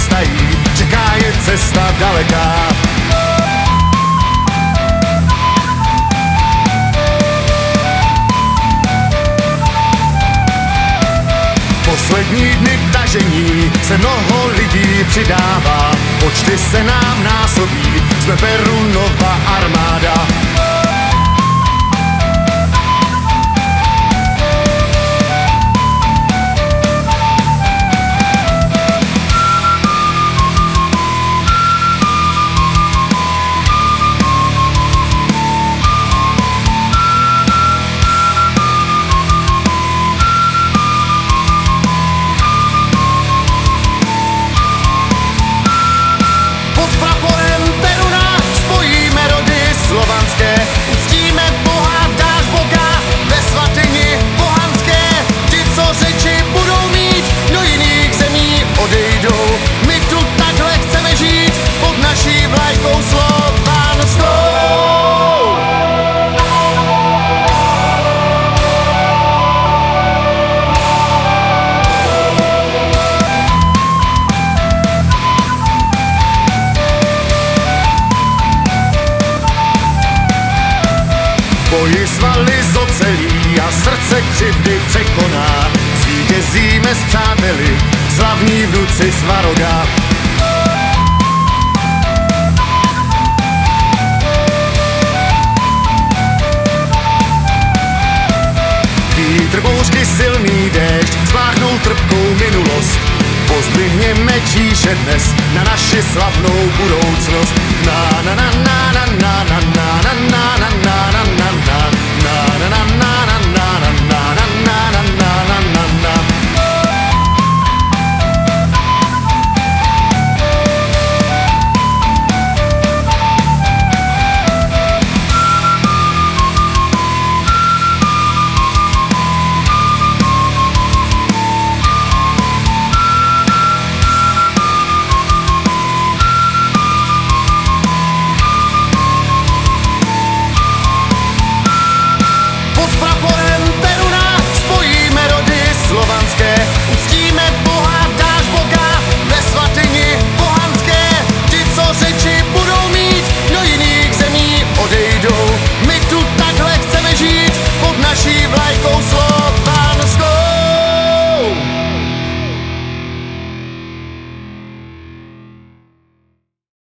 chystají, čeká je cesta daleká. Poslední dny k tažení se mnoho lidí přidává, počty se nám násobí, jsme Perunova armáda. Uctíme Boha, dáš Boga ve svatyni pohanské. Ti, co řeči budou mít, do jiných zemí odejdou. My tu takhle chceme žít pod naší vlajkou slovanskou. Boji svaly zocelí a srdce křivdy překoná. Zvítězíme s přáteli, slavní vnuci Svaroga. Vítr, bouřky, silný déšť spláchnou trpkou minulost. Pozdvihněme číše dnes na naši slavnou budoucnost. Na na na na